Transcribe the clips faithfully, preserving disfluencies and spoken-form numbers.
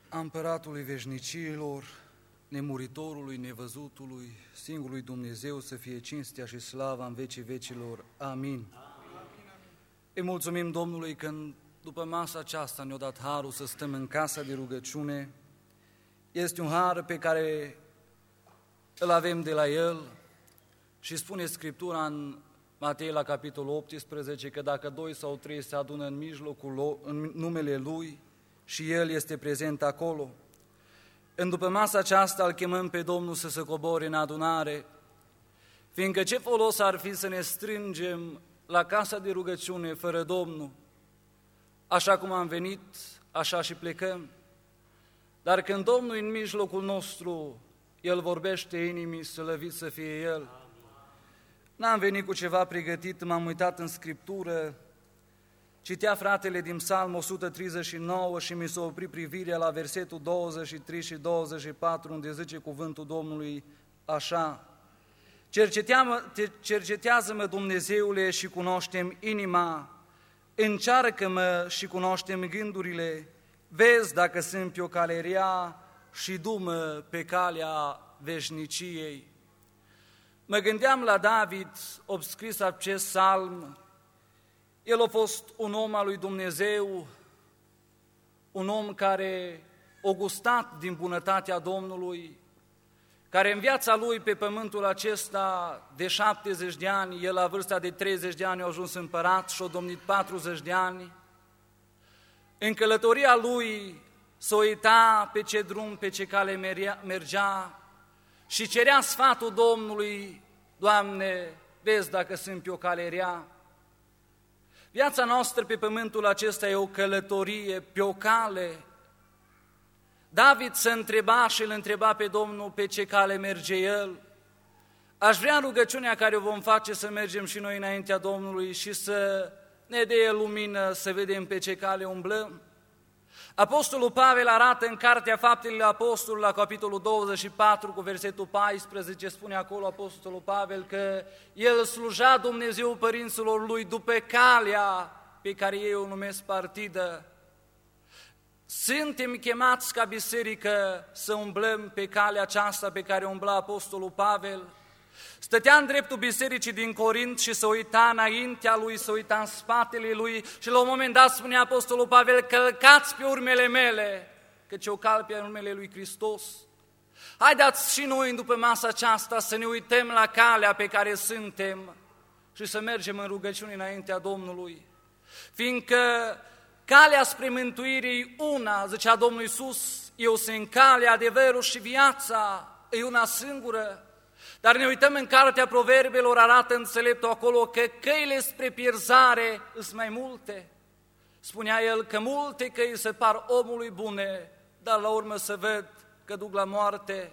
a Împăratului veșnicilor, nemuritorului, nevăzutului, singurului Dumnezeu să fie cinstea și slava în vecii vecilor. Amin. Îi mulțumim Domnului că după masa aceasta ne-a dat harul să stăm în casa de rugăciune. Este un har pe care îl avem de la El și spune Scriptura în Matei la capitolul optsprezece că dacă doi sau trei se adună în mijlocul în numele Lui și El este prezent acolo. În după masa aceasta îl chemăm pe Domnul să se coboare în adunare, fiindcă ce folos ar fi să ne strângem la casa de rugăciune fără Domnul? Așa cum am venit, așa și plecăm. Dar când Domnul e în mijlocul nostru, El vorbește inimii, slăvit să fie El. N-am venit cu ceva pregătit, m-am uitat în Scriptură, citea fratele din Psalm o sută treizeci și nouă și mi s-a oprit privirea la versetul douăzeci și trei și douăzeci și patru, unde zice cuvântul Domnului așa: cercetează-mă, Dumnezeule, și cunoaște-mi inima, încearcă-mă și cunoaște-mi gândurile, vezi dacă sunt pe o cale rea și du-mă pe calea veșniciei. Mă gândeam la David, ob scris acest psalm. El a fost un om al lui Dumnezeu, un om care a gustat din bunătatea Domnului, care în viața lui pe pământul acesta de șaptezeci de ani, el la vârsta de treizeci de ani a ajuns împărat și a domnit patruzeci de ani. În călătoria lui s-a uita pe ce drum, pe ce cale mergea și cerea sfatul Domnului: Doamne, vezi dacă sunt pe o cale rea. Viața noastră pe pământul acesta e o călătorie, pe o cale. David se întreba și îl întreba pe Domnul pe ce cale merge el. Aș vrea rugăciunea care o vom face să mergem și noi înaintea Domnului și să ne dea lumină să vedem pe ce cale umblăm. Apostolul Pavel arată în Cartea Faptele Apostolului, la capitolul douăzeci și patru, cu versetul paisprezece, spune acolo Apostolul Pavel că el sluja Dumnezeu părinților lui după calea pe care ei o numesc partidă. Suntem chemați ca biserică să umblăm pe calea aceasta pe care umbla Apostolul Pavel. Stătea în dreptul bisericii din Corint și se uita înaintea lui, se uita în spatele lui și la un moment dat spunea Apostolul Pavel: călcați pe urmele mele, căci eu calc pe urmele lui Hristos. Haideți și noi după masa aceasta să ne uităm la calea pe care suntem și să mergem în rugăciune înaintea Domnului, fiindcă calea spre mântuire una, zicea Domnul Iisus, eu sunt calea, adevărul și viața, e una singură. Dar ne uităm în Cartea Proverbelor, arată înțeleptul acolo că căile spre pierzare sunt mai multe. Spunea el că multe căi se par omului bune, dar la urmă se ved că duc la moarte.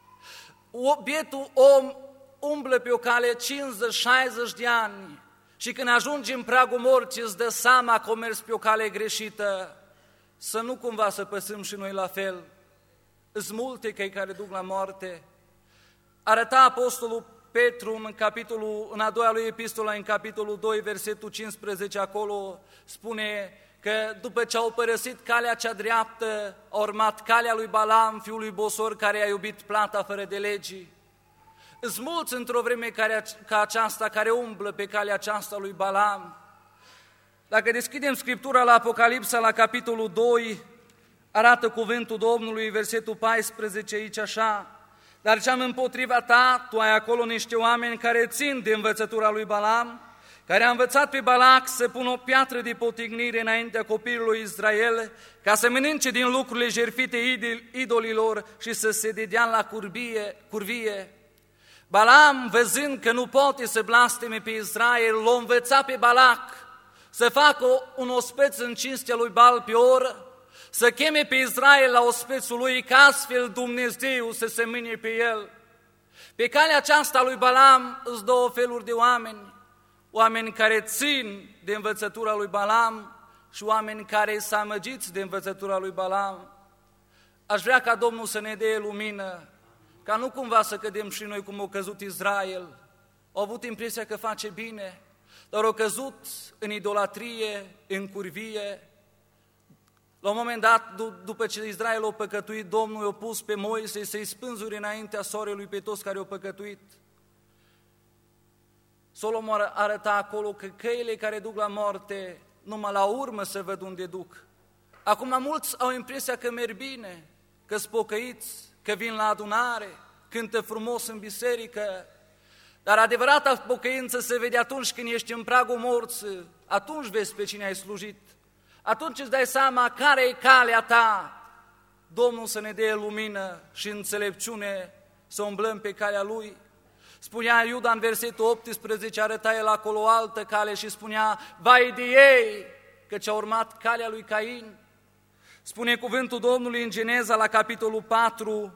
Bietul om umblă pe o cale cincizeci șaizeci de ani și când ajunge în pragul morții îți dă seama că o mers pe o cale greșită. Să nu cumva să păsăm și noi la fel. Sunt multe căi care duc la moarte. Arăta Apostolul Petru în capitolul, în a doua lui epistola, în capitolul doi, versetul cincisprezece, acolo spune că după ce au părăsit calea cea dreaptă, a urmat calea lui Balaam, fiul lui Bosor, care a iubit plata fără de legii. Sunt mulți într-o vreme care, ca aceasta, care umblă pe calea aceasta lui Balaam. Dacă deschidem Scriptura la Apocalipsa, la capitolul doi, arată cuvântul Domnului, versetul paisprezece, aici așa: dar ce-am împotriva ta, tu ai acolo niște oameni care țin de învățătura lui Balaam, care a învățat pe Balac să pună o piatră de potignire înaintea copilului Israel, ca să mănânce din lucrurile jertfite idolilor și să se dedea la curbie, curvie. Balaam, văzând că nu poate să blasteme pe Israel, l-a învățat pe Balac să facă un ospeț în cinstea lui Baal Peor, să cheme pe Israel la ospețul lui, ca astfel Dumnezeu să se mânie pe el. Pe calea aceasta lui Balaam îți două feluri de oameni: oameni care țin de învățătura lui Balaam și oameni care s-au amăgiți de învățătura lui Balaam. Aș vrea ca Domnul să ne dea lumină, ca nu cumva să cădem și noi cum a căzut Israel. Au avut impresia că face bine, dar au căzut în idolatrie, în curvie. La un moment dat, după ce Israel a păcătuit, Domnul i-a pus pe Moise să-i spânzuri înaintea soarelui pe toți care au păcătuit. Solomon arăta acolo că căile care duc la moarte, numai la urmă să văd unde duc. Acum mulți au impresia că merg bine, că-s pocăiți, că vin la adunare, cântă frumos în biserică, dar adevărata pocăință se vede atunci când ești în pragul morții, atunci vezi pe cine ai slujit, atunci îți dai seama care e calea ta. Domnul să ne dea lumină și înțelepciune să umblăm pe calea Lui. Spunea Iuda în versetul optsprezece, arăta el acolo o altă cale și spunea, vai de ei, căci a urmat calea lui Cain. Spune cuvântul Domnului în Geneza la capitolul patru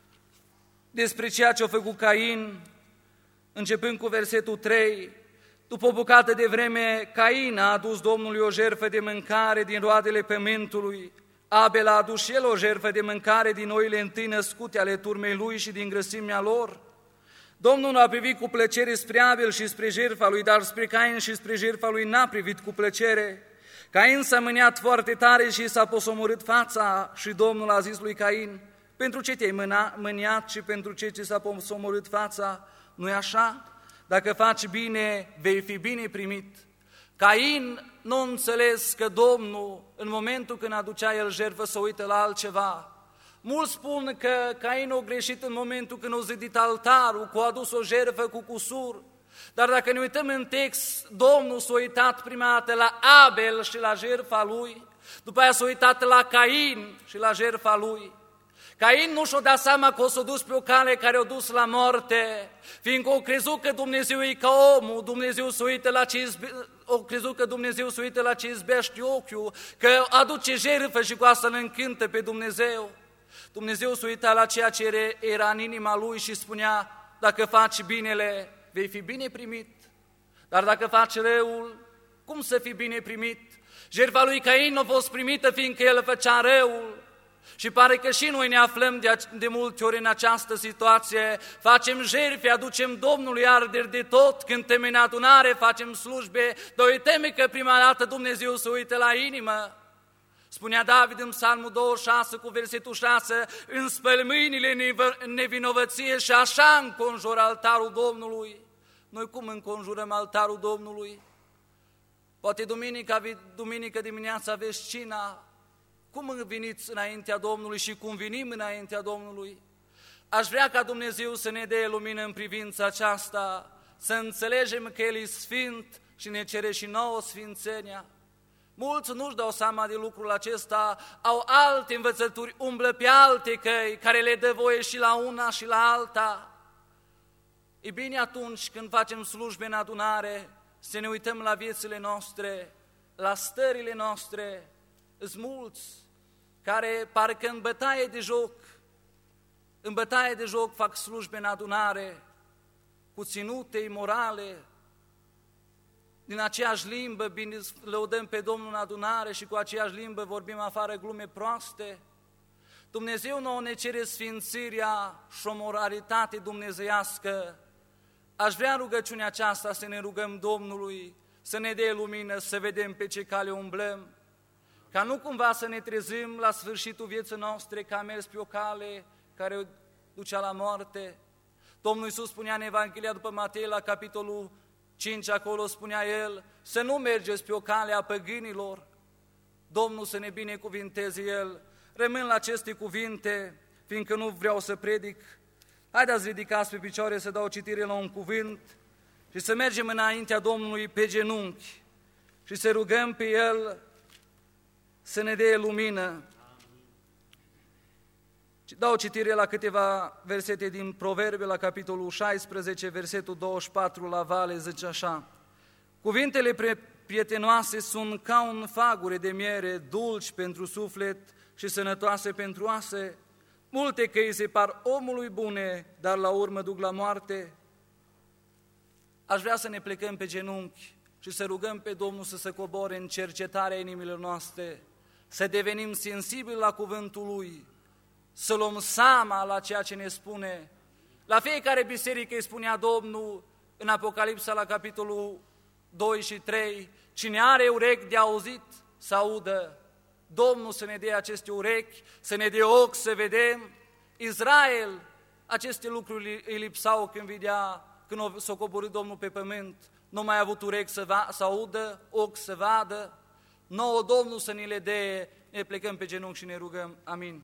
despre ceea ce a făcut Cain, începând cu versetul trei. După o bucată de vreme, Cain a adus Domnului o jertfă de mâncare din roadele pământului, Abel a adus și el o jertfă de mâncare din oile întâi născute ale turmei lui și din grăsimea lor. Domnul a privit cu plăcere spre Abel și spre jertfa lui, dar spre Cain și spre jertfa lui n-a privit cu plăcere. Cain s-a mâniat foarte tare și s-a posomorât fața și Domnul a zis lui Cain, pentru ce te-ai mâniat și pentru ce ți s-a posomorât fața? Nu-i așa? Dacă faci bine, vei fi bine primit. Cain nu a înțeles că Domnul, în momentul când aducea el jertfă, să uită la altceva. Mulți spun că Cain a greșit în momentul când a zidit altarul, că a adus o jertfă cu cusur. Dar dacă ne uităm în text, Domnul s-a uitat prima dată la Abel și la jertfa lui, după aia s-a uitat la Cain și la jertfa lui. Cain nu și-a dat seama că o s-a dus pe o cale care o dus la moarte, fiindcă o crezut că Dumnezeu e ca omul, Dumnezeu se uită la ce izbe... o crezut că Dumnezeu se uită la ce izbește ochiul, că aduce jertfă și cu asta îl încântă pe Dumnezeu. Dumnezeu se uita la ceea ce era în inima lui și spunea, dacă faci binele, vei fi bine primit, dar dacă faci răul, cum să fii bine primit? Jertfa lui Cain nu a fost primită fiindcă el făcea răul. Și pare că și noi ne aflăm de, de multe ori în această situație, facem jertfe, aducem Domnului arderi de tot, cântăm în adunare, facem slujbe, dar uităm că prima dată Dumnezeu se uită la inimă. Spunea David în Psalmul douăzeci și șase cu versetul șase, înspăl mâinile în nevinovăție și așa înconjur altarul Domnului. Noi cum înconjurăm altarul Domnului? Poate duminica, duminică dimineața aveți cina. Cum veniți înaintea Domnului și cum venim înaintea Domnului? Aș vrea ca Dumnezeu să ne dea lumină în privința aceasta, să înțelegem că El e sfânt și ne cere și nouă sfințenia. Mulți nu-și dau seama de lucrul acesta, au alte învățături, umblă pe alte căi, care le dă voie și la una și la alta. E bine atunci când facem slujbe în adunare, să ne uităm la viețile noastre, la stările noastre. Sunt mulți care parcă în bătaie de joc, în bătaie de joc fac slujbe în adunare, cu ținute imorale, din aceeași limbă bine lăudăm pe Domnul în adunare și cu aceeași limbă vorbim afară glume proaste. Dumnezeu nouă ne cere sfințirea și o moralitate dumnezeiască. Aș vrea rugăciunea aceasta să ne rugăm Domnului, să ne dea lumină, să vedem pe ce cale umblăm, ca nu cumva să ne trezim la sfârșitul vieții noastre că am mers pe o cale care ducea la moarte. Domnul Iisus spunea în Evanghelia după Matei la capitolul cinci, acolo spunea El, să nu mergeți pe o cale a păgânilor. Domnul să ne binecuvinteze El. Rămân la aceste cuvinte, fiindcă nu vreau să predic. Haideți ridicați pe picioare să dau citire la un cuvânt și să mergem înaintea Domnului pe genunchi și să rugăm pe El să ne dea lumină. Dau citire la câteva versete din Proverbe, la capitolul șaisprezece, versetul douăzeci și patru, la vale, zice așa: cuvintele prietenoase sunt ca un fagure de miere, dulci pentru suflet și sănătoase pentru oase. Multe căi se par omului bune, dar la urmă duc la moarte. Aș vrea să ne plecăm pe genunchi și să rugăm pe Domnul să se coboare în cercetarea inimilor noastre, să devenim sensibili la cuvântul Lui, să luăm seama la ceea ce ne spune. La fiecare biserică îi spunea Domnul în Apocalipsa la capitolul doi și trei, cine are urechi de auzit să audă Domnul să ne dea aceste urechi, să ne dea ochi să vedem. Israel, aceste lucruri îi lipsau când vedea, când s-a coborât Domnul pe pământ, nu mai a avut urechi să, va, să audă, ochi să vadă. Nouă Domnul să ni le dea, ne plecăm pe genunchi și ne rugăm. Amin.